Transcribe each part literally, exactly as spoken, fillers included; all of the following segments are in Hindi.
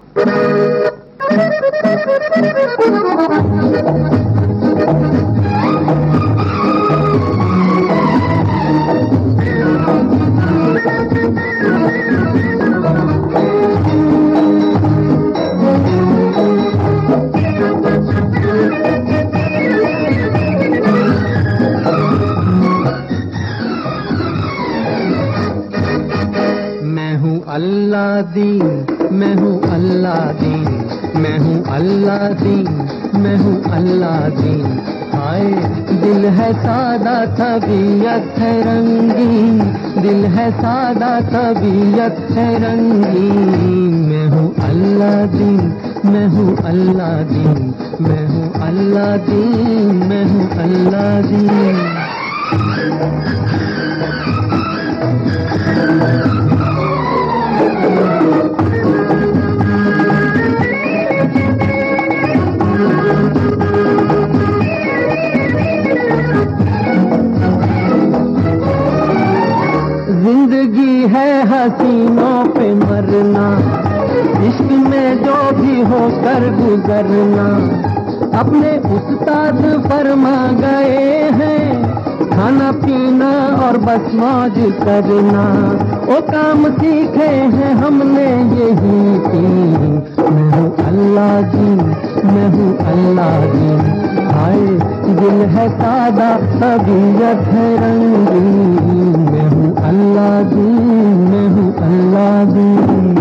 अल्लादीन मैं हूँ अल्लादीन, मैं हूँ अल्लादीन, मैं हूँ अल्लादीन। हाय दिल है सादा तबीयत है रंगीन, दिल है सादा तबीयत है रंगीन। मैं हूँ अल्लादीन, मैं हूँ अल्लादीन, मैं हूँ अल्लादीन, मैं हूँ अल्लादीन। जिंदगी है हसीनों पे मरना, इश्क में जो भी होकर गुजरना। अपने उस्ताद फरमा गए हैं खाना पीना और बस मौज करना। ओ काम सीखे हैं हमने यही तीन। मैं हूँ अल्लादीन, मैं हूँ अल्लादीन। हाय दिल है सादा तबीयत है रंगीन। मैं हूँ अल्लादीन, मैं हूँ अल्लादीन।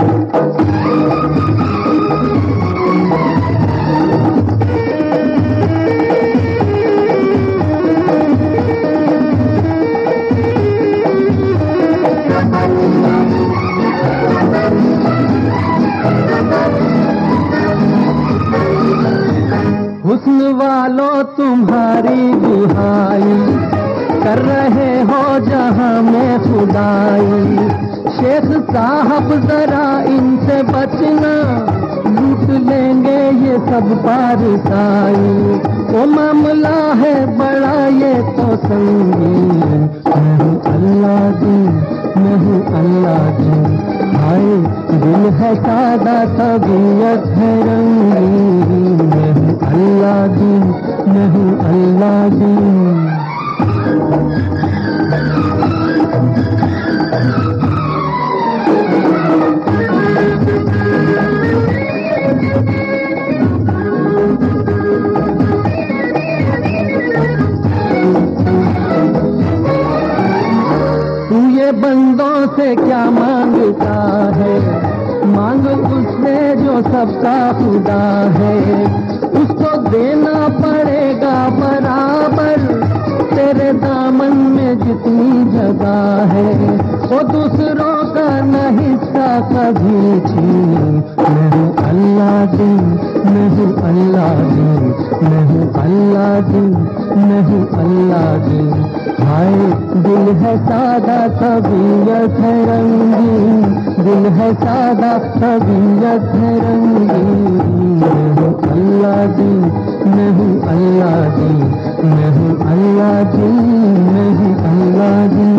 हुस्न वालों तुम्हारी दुहाई, कर रहे हो जहां में खुदाई। शेख साहब जरा इनसे बचना, लूट लेंगे ये सब पारसाई। वो मामला है बड़ा ये तो संगीन। मैं हूँ अल्लादीन, मैं हूँ अल्लादीन। हाय दिल है सादा तबीयत है रंगीन। मैं हूँ अल्लादीन, मैं हूँ अल्लादीन। तू ये बंदों से क्या मांगता है, मांग उससे जो सबका खुदा है। उसको देना पड़ेगा बराबर, तेरे दामन में जितनी जगह है। वो दूसरों का न हिस्सा कभी छीन। मैं हूँ अल्लादीन, मैं हूँ अल्लादीन, मैं हूँ अल्लादीन, मैं हूँ अल्लादीन। हाय दिल है सादा तबीयत है रंगीन, दिल है सादा तबीयत है रंगीन। मैं हूँ अल्लादीन, मैं हूँ अल्लादीन, मैं हूँ अल्लादीन, मैं हूँ अल्लादीन।